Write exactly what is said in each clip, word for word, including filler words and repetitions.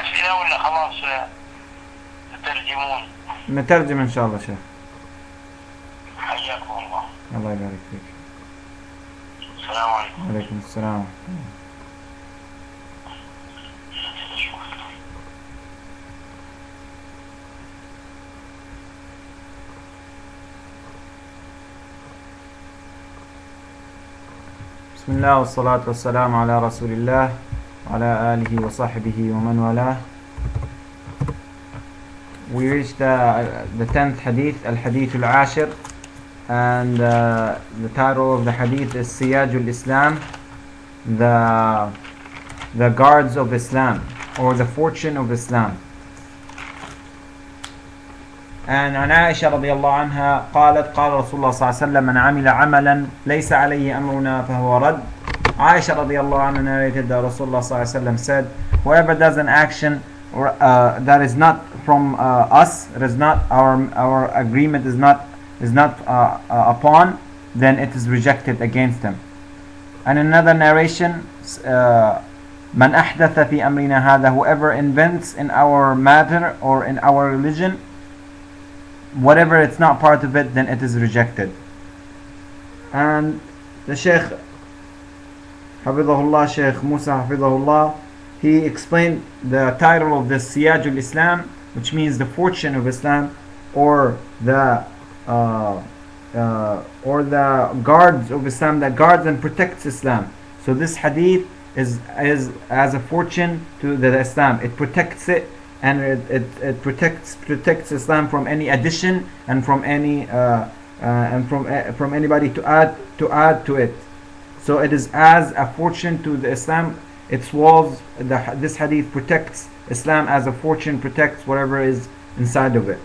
أسئلة ولا خلاص تترجمون؟ نترجم إن شاء الله شيخ. حياكم الله. الله يبارك فيك. السلام عليكم. وعليكم السلام. بسم الله والصلاة والسلام على رسول الله وعلى آله وصحبه ومن والاه. We reached the, the tenth hadith, al-hadith al-ashir, and uh, the title of the hadith is Siyaj al-Islam, the, the guards of Islam, or the fortune of Islam. And عن عائشة رضي الله عنها قالت قال رسول الله صلى الله عليه وسلم من عمل عملا ليس عليه أمرنا فهو رد. Aisha رضي الله عنها narrated that Rasulullah صلى الله عليه وسلم said, whoever does an action or, uh, that is not from uh, us, it is not our our agreement is not is not uh, uh, upon, then it is rejected against him. And another narration, uh, من أحدث في أمرنا هذا, whoever invents in our matter or in our religion whatever it's not part of it, then it is rejected. And the Shaykh Hafidhahullah, Shaykh Musa Hafidhahullah, he explained the title of this Siyaj al-Islam, which means the fortune of Islam, or the uh, uh, or the guards of Islam that guards and protects Islam. So this hadith is is as a fortune to the Islam. It protects it, and it, it, it protects protects Islam from any addition and from any uh, uh, and from uh, from anybody to add to add to it. So it is as a fortune to the Islam. Its walls, the, this hadith protects Islam as a fortune protects whatever is inside of it.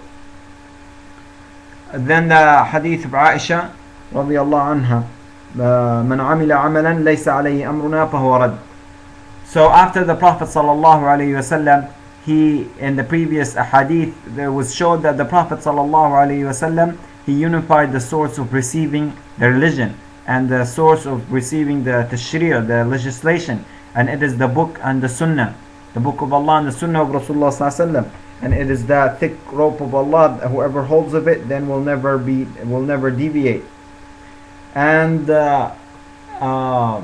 Then the hadith of Aisha رضي الله عنها, من عمل عملا ليس عليه أمرنا فهو رد. So after the Prophet sallallahu alaihi wasallam, he in the previous hadith there was showed that the Prophet sallallahu alaihi wasallam, he unified the source of receiving the religion and the source of receiving the tashri', the legislation, and it is the book and the sunnah, the book of Allah and the sunnah of Rasulullah sallallahu alaihi wasallam, and it is the thick rope of Allah. Whoever holds of it then will never be will never deviate. And uh, uh,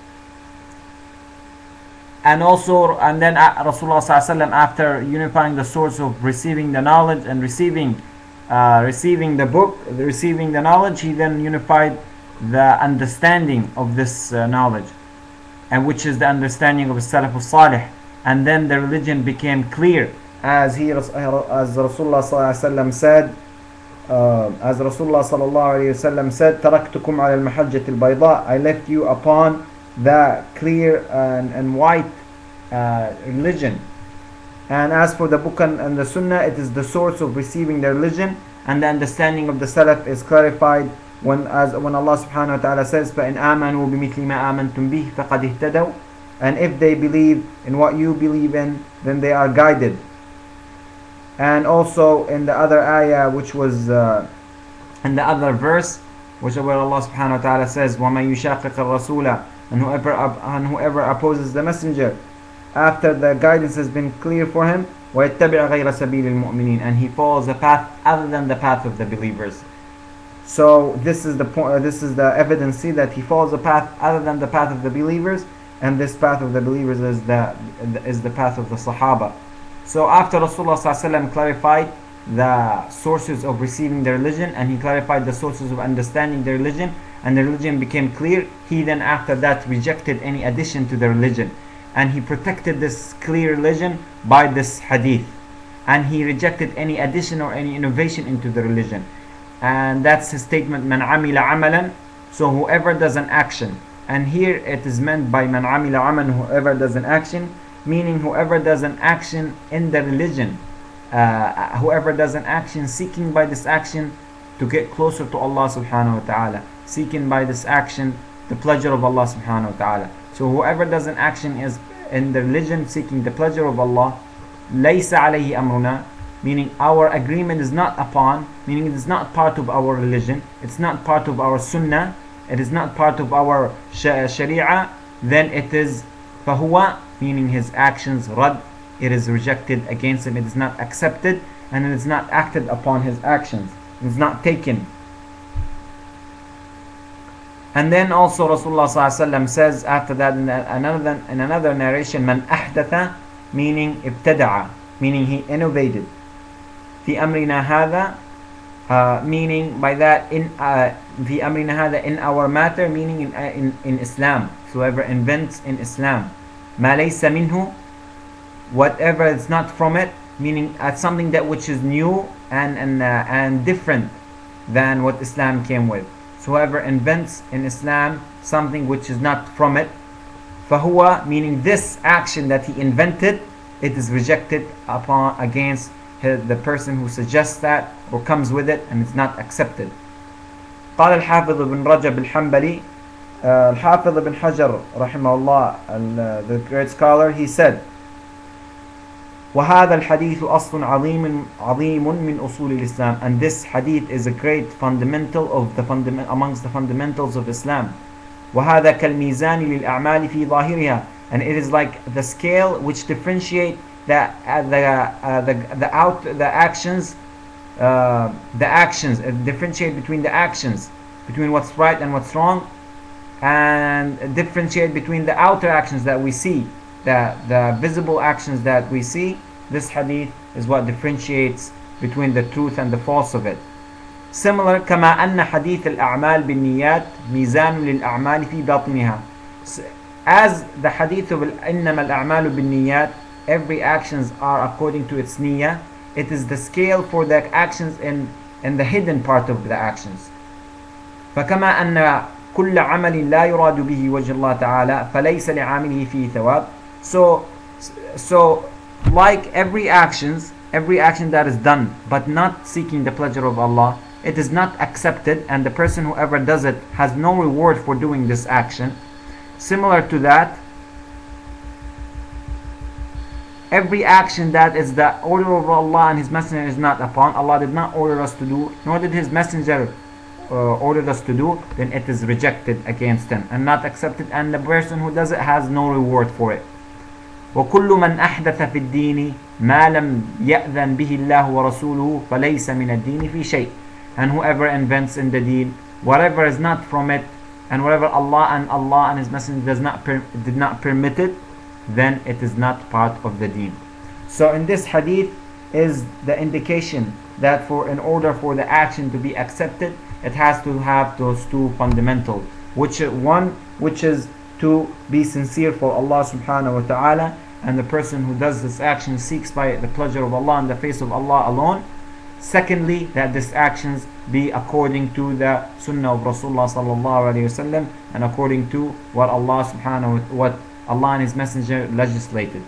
and also and then Rasulullah sallallahu alaihi wasallam, after unifying the source of receiving the knowledge and receiving uh, receiving the book, receiving the knowledge, he then unified the understanding of this uh, knowledge, and which is the understanding of Salaf al-Salih, and then the religion became clear, as he as Rasulullah sallallahu alaihi wasallam said, uh, as Rasulullah sallallahu alaihi wasallam said, "Taraktukum ala al-mahajjati al-bayda," I left you upon the clear and, and white uh, religion. And as for the book and, and the sunnah, it is the source of receiving the religion, and the understanding of the Salaf is clarified when as when Allah subhanahu wa ta'ala says, فَإِنْ آمَنُوا بِمِثْلِ مَا آمَنْتُمْ بِهِ فَقَدْ اهْتَدَوْا, and if they believe in what you believe in, then they are guided. And also in the other ayah, which was uh, in the other verse, which where Allah subhanahu wa ta'ala says, وَمَنْ يُشَاقِقَ الرَّسُولَ, and whoever and whoever opposes the messenger after the guidance has been clear for him, وَيَتَّبِعْ غَيْرَ سَبِيلِ الْمُؤْمِنِينَ, and he follows a path other than the path of the believers. So this is the point. Uh, this is the evidence. See that he follows a path other than the path of the believers, and this path of the believers is the is the path of the Sahaba. So after Rasulullah sallallahu alaihi wasallam clarified the sources of receiving the religion, and he clarified the sources of understanding the religion, and the religion became clear, he then after that rejected any addition to the religion, and he protected this clear religion by this hadith, and he rejected any addition or any innovation into the religion. And that's his statement, man amila amalan, so whoever does an action, and here it is meant by man amila amalan, whoever does an action, meaning whoever does an action in the religion, uh, whoever does an action seeking by this action to get closer to Allah subhanahu wa ta'ala, seeking by this action the pleasure of Allah subhanahu wa ta'ala. So whoever does an action is in the religion seeking the pleasure of Allah, laysa alayhi amruna, meaning our agreement is not upon, meaning it is not part of our religion, it's not part of our sunnah, it is not part of our sharia, then it is fahuwa, meaning his actions rad, it is rejected against him, it is not accepted, and it is not acted upon his actions, it is not taken. And then also Rasulullah sallallahu alaihi wasallam says after that in another in another narration, man ahdatha, meaning ibtada'a, meaning he innovated. Fi amrina hadha, uh, meaning by that in uh, fi amrina hadha, in our matter, meaning in, uh, in in Islam. So whoever invents in Islam, ma laysa minhu, whatever is not from it, meaning at something that which is new and and uh, and different than what Islam came with. So whoever invents in Islam something which is not from it, fahuwa, meaning this action that he invented, it is rejected upon against his, the person who suggests that or comes with it, and it's not accepted. قال الحافظ ابن رجب الحنبلي, uh, الحافظ ابن حجر رحمه الله, the great scholar, he said, وهذا الحديث أصل عظيم عظيم من أصول الإسلام, and this hadith is a great fundamental of the fundament amongst the fundamentals of Islam. وهذا كالميزان للأعمال في ظاهرها, and it is like the scale which differentiate the uh, the, uh, the the out the actions uh, the actions uh, differentiate between the actions, between what's right and what's wrong, and differentiate between the outer actions that we see, the the visible actions that we see. This hadith is what differentiates between the truth and the false of it. Similar, كما أن حديث الأعمال بالنيات ميزان للأعمال في باطنها. As the hadith of إنما الأعمال بالنيات, every actions are according to its niyyah, it is the scale for the actions in in the hidden part of the actions. فكما أن كل عمل لا يراد به وجه الله تعالى فليس لعامله فيه ثواب. So, so like every actions, every action that is done but not seeking the pleasure of Allah, it is not accepted, and the person who ever does it has no reward for doing this action. Similar to that, every action that is the order of Allah and His Messenger is not upon, Allah did not order us to do, nor did His Messenger uh, order us to do, then it is rejected against them and not accepted, and the person who does it has no reward for it. وكل من أحدث في الدين ما لم يأذن به الله ورسوله فليس من الدين في شيء. And whoever invents in the deen whatever is not from it, and whatever Allah and Allah and His Messenger does not per did not permit it, then it is not part of the deen. So in this hadith is the indication that for in order for the action to be accepted, it has to have those two fundamentals, which one which is to be sincere for Allah subhanahu wa ta'ala, and the person who does this action seeks by the pleasure of Allah and the face of Allah alone. Secondly, that these actions be according to the sunnah of Rasulullah sallallahu alayhi wasallam, and according to what Allah subhanahu wa what Allah and His Messenger legislated.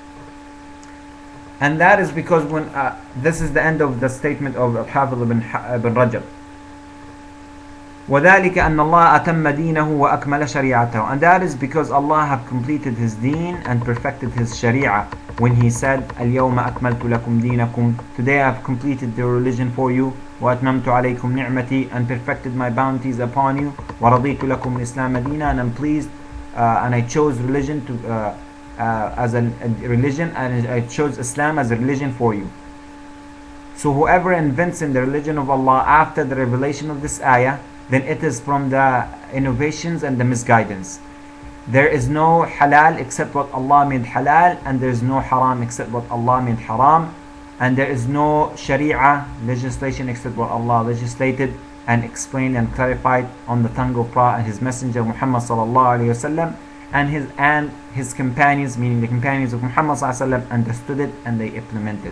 And that is because when uh, this is the end of the statement of Al-Hafiz ibn, ibn Rajab. وَذَلِكَ أَنَّ اللَّهَ أَتَمَّ دِينَهُ وَأَكْمَلَ شَرِيعَتَهُ, and that is because Allah have completed His deen and perfected His sharia when He said الْيَوْمَ أَكْمَلْتُ لَكُمْ دِينَكُمْ, today I have completed the religion for you, وَأَتْمَمْتُ عَلَيْكُمْ نِعْمَتِي, and perfected my bounties upon you, وَرَضِيتُ لَكُمْ الْإِسْلَامَ دِينًا, and I'm pleased uh, and I chose religion to uh, uh, as a, a religion, and I chose Islam as a religion for you. So whoever invents in the religion of Allah after the revelation of this ayah, then it is from the innovations and the misguidance. There is no halal except what Allah made halal, and there is no haram except what Allah made haram, and there is no sharia legislation except what Allah legislated and explained and clarified on the tongue of Prophet and His Messenger Muhammad sallallahu alaihi wasallam, and his and his companions, meaning the companions of Muhammad sallallahu alaihi wasallam, understood it and they implemented.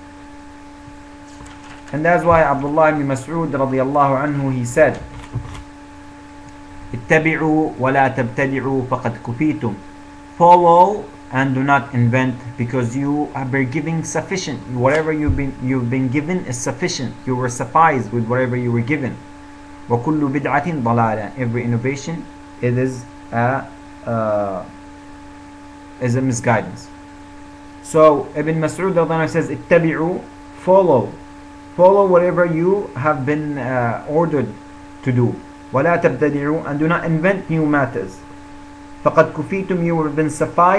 And that's why Abdullah ibn Mas'ud radiyallahu anhu, he said, اتبعوا ولا تبتدعوا فقد كفيتم, follow and do not invent, because you have been giving sufficient. Whatever you've been you've been given is sufficient. You were sufficed with whatever you were given. وكل بدعة ضلالة, every innovation it is a uh, is a misguidance. So Ibn Mas'ud says اتبعوا, follow follow whatever you have been uh, ordered to do. ولا تبتدعوا, and do not invent new matters. فقد كفيتم, you have been sufficed.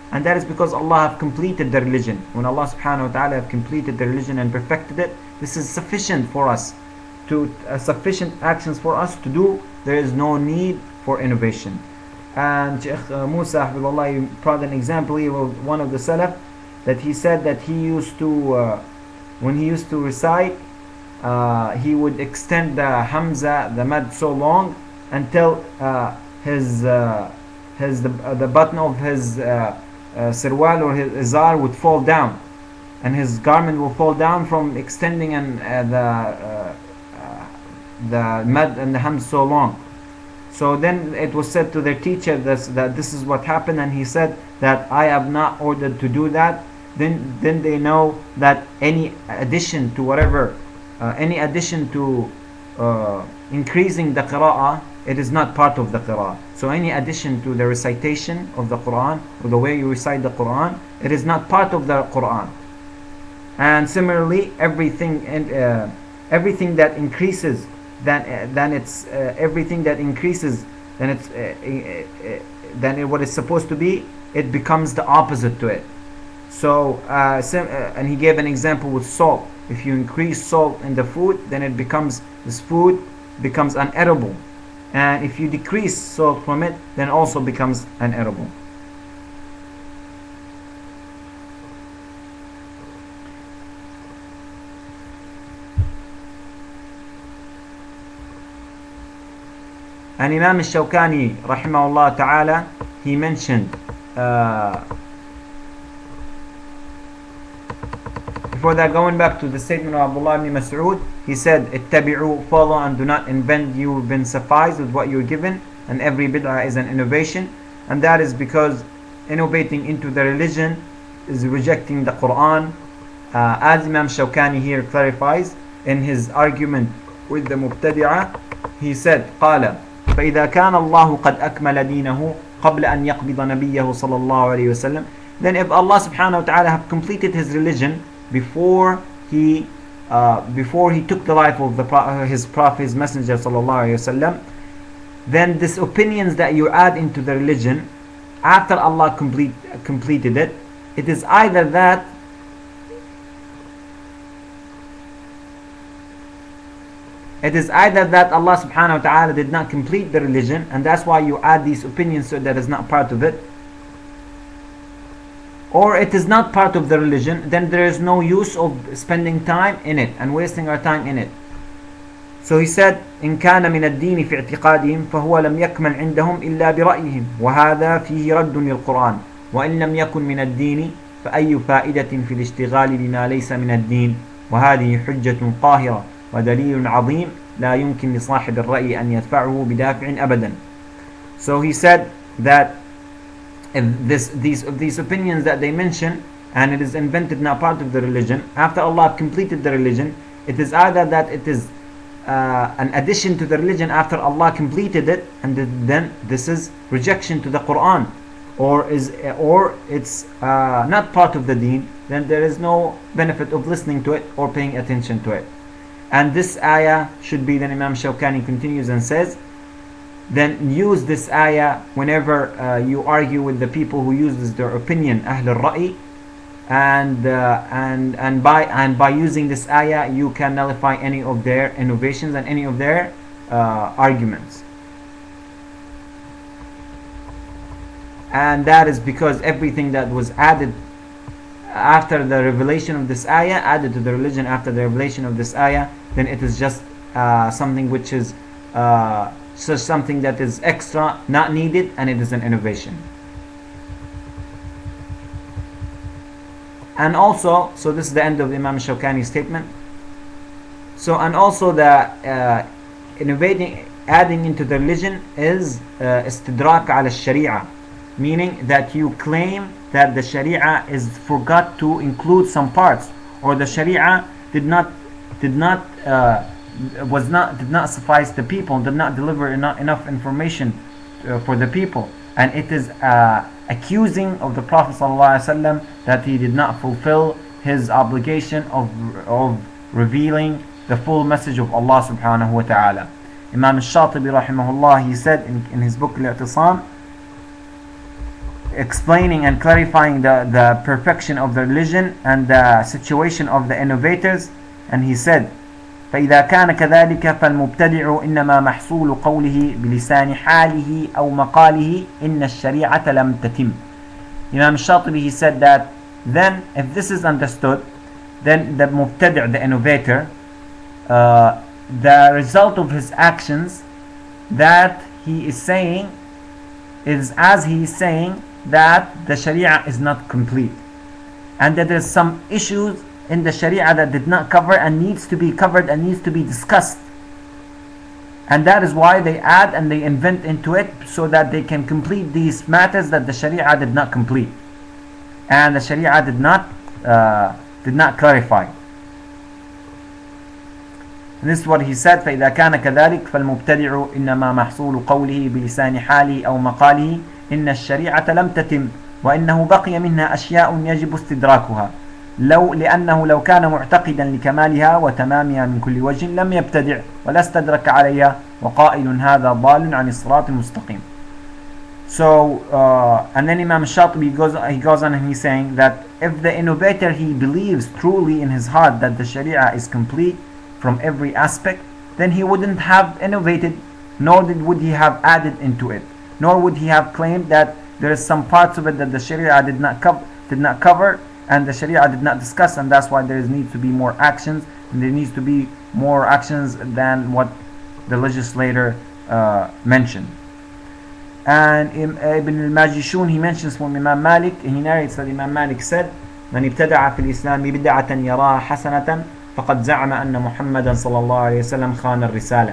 And that is because Allah have completed the religion. When Allah subhanahu wa ta'ala have completed the religion and perfected it, this is sufficient for us to uh, sufficient actions for us to do. There is no need for innovation. And Shaykh uh, Musa Hafidullah brought an example here of one of the Salaf, that he said that he used to uh, when he used to recite, uh, he would extend the Hamza, the Mad, so long until uh, his uh, his the, uh, the button of his uh, uh, sirwal or his izar would fall down, and his garment will fall down from extending and uh, the uh, uh, the Mad and the Hamza so long. So then it was said to their teacher this, that this is what happened, and he said that I have not ordered to do that. Then then they know that any addition to whatever, uh, any addition to uh, increasing the qira'ah, it is not part of the qira'ah. So any addition to the recitation of the Quran, or the way you recite the Quran, it is not part of the Quran. And similarly, everything and uh, everything that increases, then uh, then it's uh, everything that increases, then it's uh, uh, uh, then it, what it's supposed to be, it becomes the opposite to it. So uh, sim- uh, and he gave an example with salt. If you increase salt in the food, then it becomes, this food becomes unedible. And if you decrease salt from it, then also becomes unedible. And Imam al-Shawkani rahimahullah ta'ala, he mentioned uh, before that, going back to the statement of Abdullah ibn Mas'ud, he said, ittabi'u, follow and do not invent, you have been sufficed with what you're given, and every bid'ah is an innovation. And that is because innovating into the religion is rejecting the Quran. Uh, as Imam Shawkani here clarifies in his argument with the Mubtadi'ah, he said, قال فإذا كان الله قد أكمل دينه قبل أن يقبض نبيه صلى الله عليه وسلم, then if Allah subhanahu wa ta'ala have completed his religion before he uh, before he took the life of the pro- his prophet, his messenger sallallahu alaihi wasallam, then these opinions that you add into the religion after Allah complete, completed it, it is either that it is either that Allah subhanahu wa ta'ala did not complete the religion, and that's why you add these opinions so that is not part of it, or it is not part of the religion, then there is no use of spending time in it and wasting our time in it. So he said, إن كان من الدين في اعتقادهم فهو لم يكمل عندهم إلا برأيهم وهذا فيه رد للقرآن وإن لم يكن من الدين فأي فائدة في الاشتغال بما ليس من الدين وهذه حجة قاهرة ودليل عظيم لا يمكن لصاحب الرأي أن يدفعه بدافع أبدا. So he said that if this, these, these opinions that they mention, and it is invented not part of the religion, after Allah completed the religion, it is either that it is uh, an addition to the religion after Allah completed it, and then this is rejection to the Quran, or is or it's uh, not part of the deen, then there is no benefit of listening to it or paying attention to it. And this ayah should be, then Imam Shawkani continues and says, then use this ayah whenever uh, you argue with the people who uses their opinion, Ahl al-Ra'i, and uh, and and by and by using this ayah you can nullify any of their innovations and any of their uh, arguments. And that is because everything that was added after the revelation of this ayah, added to the religion after the revelation of this ayah, then it is just uh, something which is uh, so something that is extra, not needed, and it is an innovation. And also, so this is the end of Imam Shawkani's statement. So, and also the uh, innovating, adding into the religion is uh, istidrak ala sharia, meaning that you claim that the sharia is forgot to include some parts, or the sharia did not did not uh, was not did not suffice the people, did not deliver enough, enough information uh, for the people, and it is uh, accusing of the Prophet ﷺ that he did not fulfill his obligation of of revealing the full message of Allah subhanahu wa ta'ala. Imam al-Shatibi rahimahullah, he said in, in his book Al-I'tisam, explaining and clarifying the, the perfection of the religion and the situation of the innovators, and he said فإذا كان كذلك فالمبتدع إنما محصول قوله بلسان حاله أو مقاله إن الشريعة لم تتم. Imam Shatibi, he said that then if this is understood, then the mubtadi', the innovator, uh, the result of his actions that he is saying is as he is saying that the Sharia is not complete and that there's some issues in the Sharia that did not cover and needs to be covered and needs to be discussed, and that is why they add and they invent into it so that they can complete these matters that the Sharia did not complete and the Sharia did not uh, did not clarify. And this is what he said فإذا كان كذلك فالمبتدع إنما محصول قوله بلسان حاله أو مقاله إن الشريعة لم تتم وإنه بقي منها أشياء يجب استدراكها لو لأنه لو كان معتقدا لكمالها وتمامها من كل وجه لم يبتدع ولا استدرك عليها وقائل هذا ضال عن الصراط المستقيم. So uh, and then Imam Shatibi goes he goes on and he's saying that if the innovator he believes truly in his heart that the Sharia is complete from every aspect, then he wouldn't have innovated, nor did, would he have added into it, nor would he have claimed that there is some parts of it that the Sharia did not cover, did not cover and the Sharia did not discuss, and that's why there needs to be more actions, and there needs to be more actions than what the legislator uh, mentioned. And Ibn al-Majishun, he mentions from Imam Malik, he narrates that Imam Malik said من ابتدع في الإسلام بدعة يراها حسنة فقد زعم أن محمدا صلى الله عليه وسلم خان الرسالة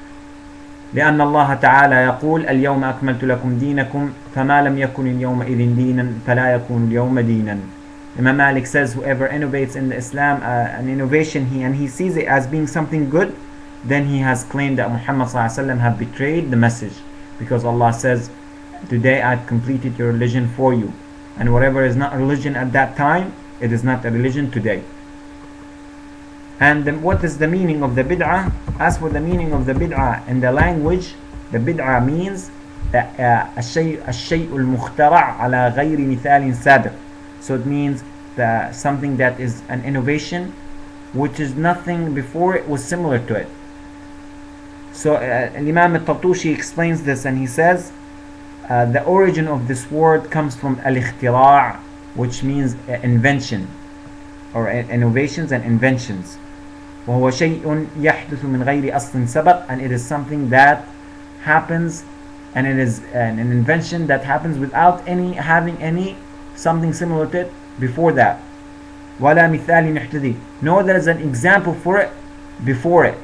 لأن الله تعالى يقول اليوم أكملت لكم دينكم فما لم يكن اليومئذ دينا فلا يكون اليوم دينا. Imam Malik says whoever innovates in the Islam uh, an innovation he and he sees it as being something good, then he has claimed that Muhammad صلى الله عليه وسلم have betrayed the message, because Allah says today I've completed your religion for you, and whatever is not religion at that time, it is not a religion today. And then what is the meaning of the bid'ah? As for the meaning of the bid'ah in the language, the bid'ah means الشيء الشيء المخترع على غير مثال سابق. So it means the, something that is an innovation which is nothing before it was similar to it. So uh, Imam al-Tartushi explains this and he says uh, the origin of this word comes from al-ikhtira', which means uh, invention or uh, innovations and inventions. وهو شيء يحدث من غير أصل سبق, and it is something that happens, and it is an, an invention that happens without any having any something similar to it before that. ولا مثال يحتذي, nor there is an example for it before it.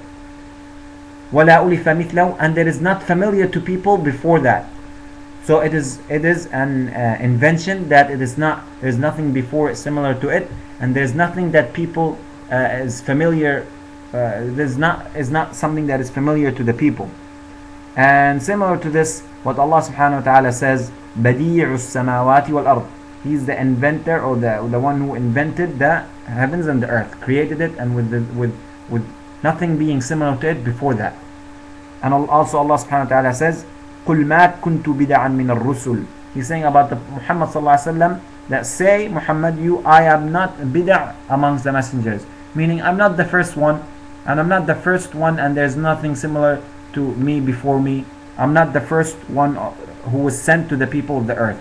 ولا ألف مثله, and there is not familiar to people before that. So it is it is an uh, invention that it is not, there is nothing before it similar to it, and there is nothing that people uh, is familiar uh, there's not is not something that is familiar to the people. And similar to this, what Allah subhanahu wa ta'ala says, بديع السماوات والأرض, he is the inventor, or the the one who invented the heavens and the earth, created it, and with the, with with nothing being similar to it before that. And also Allah subhanahu wa ta'ala says قل ما كنت بدعا من الرسل, he's saying about the Muhammad sallallahu alaihi wasallam that say Muhammad, you I am not bid'ah amongst the messengers, meaning I'm not the first one, and I'm not the first one and there's nothing similar to me before me. I'm not the first one who was sent to the people of the earth.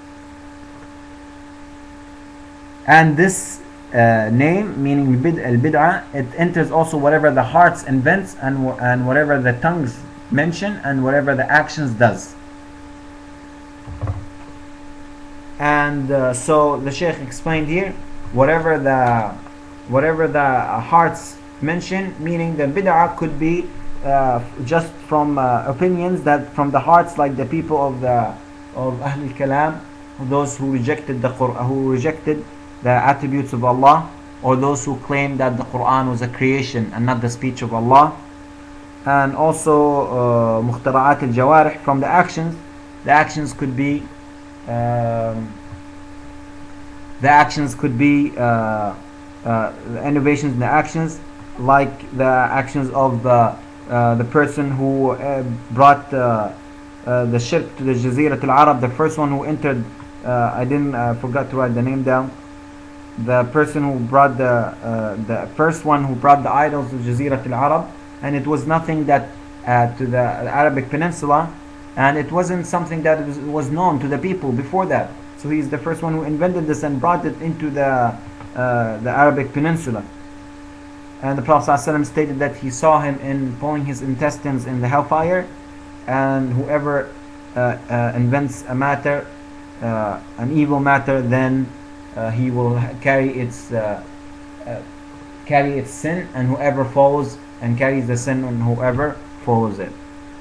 And this uh, name, meaning al-bid'ah, it enters also whatever the hearts invents and and whatever the tongues mention and whatever the actions does. And uh, so the Shaykh explained here, whatever the whatever the hearts mention, meaning the bid'ah could be uh, just from uh, opinions that from the hearts, like the people of the of Ahl al-Kalam, those who rejected the Quran, who rejected the attributes of Allah, or those who claim that the Quran was a creation and not the speech of Allah. And also mukhtara'at al-jawarih, from the actions. The actions could be um, the actions could be uh, uh, the innovations in the actions, like the actions of the uh, the person who uh, brought uh, uh, the shirk to the Jazirat al-Arab, the first one who entered uh, I didn't uh, forgot to write the name down. The person who brought the uh, the first one who brought the idols to Jazirat al-Arab, and it was nothing that uh, to the Arabic Peninsula, and it wasn't something that was, was known to the people before that. So he's the first one who invented this and brought it into the uh, the Arabic Peninsula. And the Prophet ﷺ stated that he saw him in pulling his intestines in the hellfire, and whoever uh, uh, invents a matter, uh, an evil matter, then uh, he will carry its uh, uh, carry its sin, and whoever follows and carries the sin, and whoever follows it.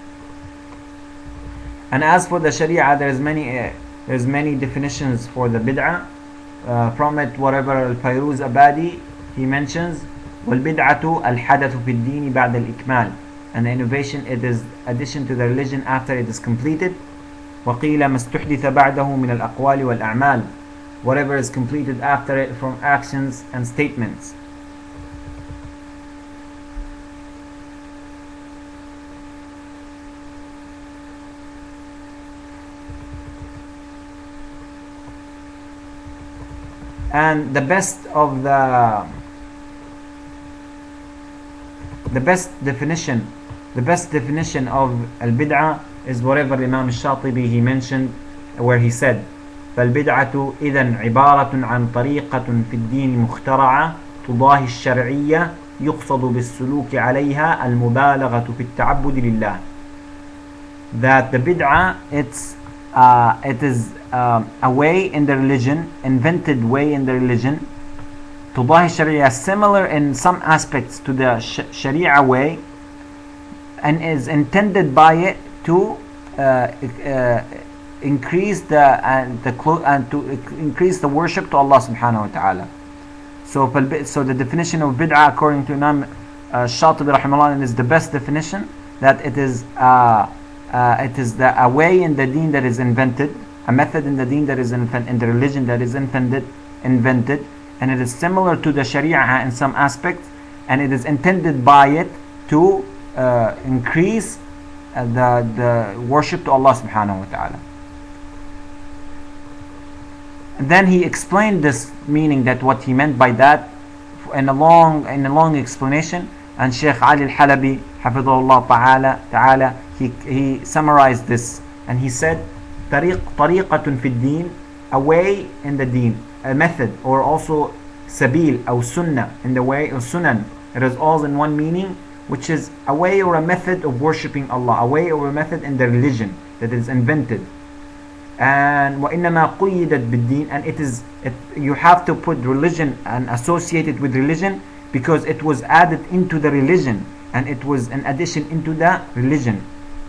And as for the Sharia, there's many uh, there's many definitions for the bid'ah. Uh, from it, whatever Al-Fayruz Abadi he mentions, وَالْبِدْعَةُ الْحَدَثُ فِي الدِّينِ بَعْدَ الْإِكْمَالِ, and the innovation, it is addition to the religion after it is completed. وَقِيلَ مَا اسْتُحْدِثَ بَعْدَهُ مِنَ الْأَقْوَالِ وَالْأَعْمَالِ, whatever is completed after it from actions and statements. And the best of the the best definition the best definition of al-bid'ah is whatever Imam al-Shatibi he mentioned, where he said فالبدعة إذن عبارة عن طريقة في الدين مخترعة تضاهي الشرعية يقصد بالسلوك عليها المبالغة في التعبد لله. That the bid'ah, it's uh, it is uh, a way in the religion, invented way in the religion, تضاهي الشرعية, similar in some aspects to the sh Sharia way, and is intended by it to uh, uh, increase the and the and to increase the worship to Allah subhanahu wa ta'ala. So, so the definition of bid'ah according to Imam uh, Shatibi rahimahullah is the best definition, that it is uh, uh, it is the a way in the deen that is invented, a method in the deen that is invented, in the religion that is invented, invented, and it is similar to the Sharia in some aspects, and it is intended by it to uh, increase uh, the the worship to Allah subhanahu wa ta'ala. And then he explained this meaning, that what he meant by that, in a long in a long explanation. And Sheikh Ali al-Halabi hafidhahullah ta'ala ta'ala he he summarized this, and he said طريق طريقة في الدين, a way in the deen, a method, or also sabil or sunnah in the way, or sunan. It is all in one meaning, which is a way or a method of worshipping Allah, a way or a method in the religion that is invented. And وَإِنَّمَا قُيِّدَتْ بِالدِّينِ, and it is it, you have to put religion and associate it with religion, because it was added into the religion, and it was an addition into the religion.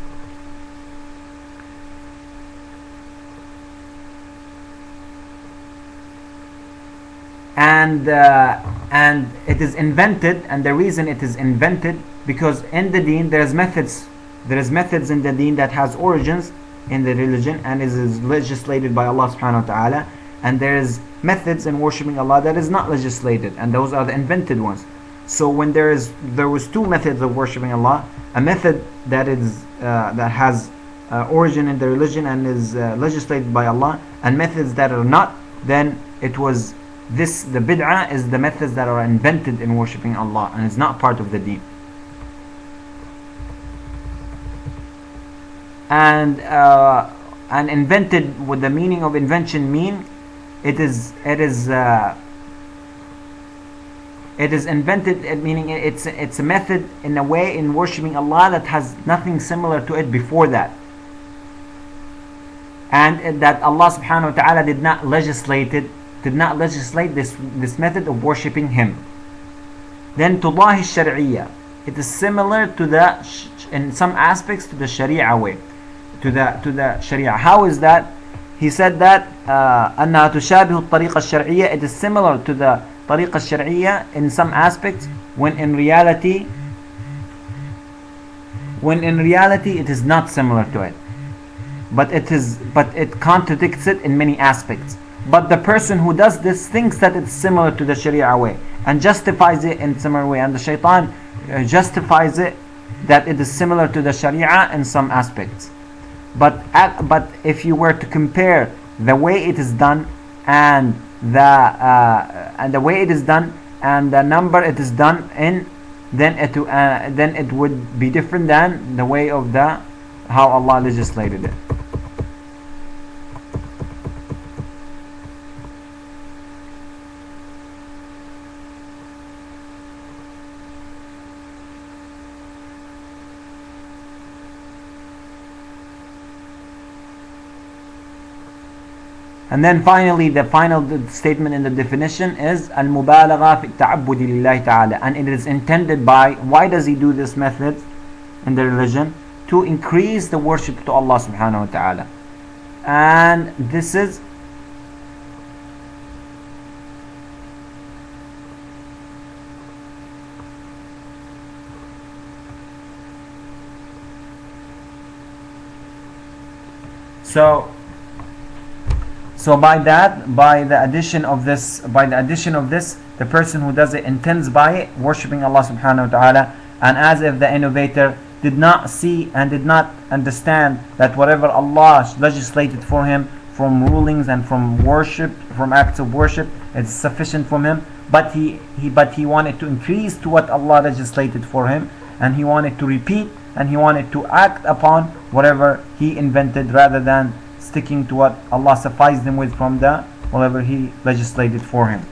And uh, and it is invented, and the reason it is invented, because in the deen there is methods there is methods in the deen that has origins in the religion and is, is legislated by Allah subhanahu wa ta'ala, and there is methods in worshipping Allah that is not legislated, and those are the invented ones. So when there is there was two methods of worshipping Allah, a method that is uh, that has uh, origin in the religion and is uh, legislated by Allah, and methods that are not, then it was this the bid'ah is the methods that are invented in worshipping Allah and is not part of the deen. And uh, and invented, what the meaning of invention mean, it is it is uh, it is invented, meaning it's it's a method in a way in worshipping Allah that has nothing similar to it before that, and that Allah subhanahu wa ta'ala did not legislate it, did not legislate this this method of worshipping Him. Then tudahi shar'iyya, it is similar to the in some aspects to the Sharia way, to the to the Sharia. How is that? He said that أنها تشابه الطريقة الشرعية, it is similar to the طريقة الشرعية in some aspects, when in reality when in reality it is not similar to it, but it is but it contradicts it in many aspects. But the person who does this thinks that it's similar to the Sharia way and justifies it in similar way, and the shaitan uh, justifies it that it is similar to the Sharia in some aspects. But at, but if you were to compare the way it is done, and the uh, and the way it is done, and the number it is done in, then it uh, then it would be different than the way of the how Allah legislated it. And then finally, the final statement in the definition is al-mubalagha fi ta'abbudi lillahi ta'ala, and it is intended by, why does he do this method in the religion? To increase the worship to Allah subhanahu wa ta'ala. And this is so So by that, by the addition of this, by the addition of this, the person who does it intends by it worshipping Allah subhanahu wa ta'ala, and as if the innovator did not see and did not understand that whatever Allah legislated for him from rulings and from worship, from acts of worship, it's sufficient for him, but he, he but he wanted to increase to what Allah legislated for him, and he wanted to repeat, and he wanted to act upon whatever he invented rather than sticking to what Allah sufficed him with from the whatever he legislated for him.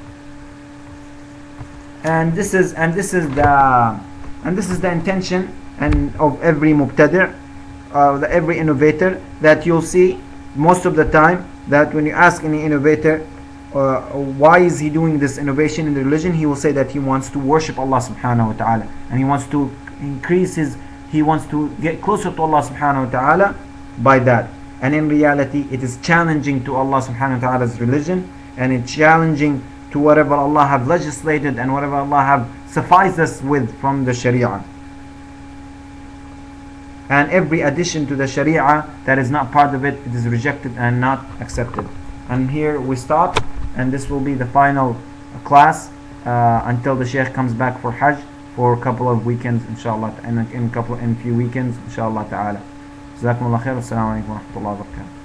And this is and this is the and this is the intention and of every mubtadi', uh, the every innovator, that you'll see most of the time that when you ask any innovator uh, why is he doing this innovation in the religion, he will say that he wants to worship Allah subhanahu wa ta'ala, and he wants to increase his he wants to get closer to Allah subhanahu wa ta'ala by that. And in reality, it is challenging to Allah subhanahu wa ta'ala's religion, and it's challenging to whatever Allah have legislated and whatever Allah have sufficed us with from the Sharia. And every addition to the Sharia that is not part of it, it is rejected and not accepted. And here we stop, and this will be the final class uh, until the Shaykh comes back for Hajj for a couple of weekends, inshallah, and in a couple in few weekends, inshallah ta'ala. جزاكم الله خير والسلام عليكم ورحمة الله وبركاته.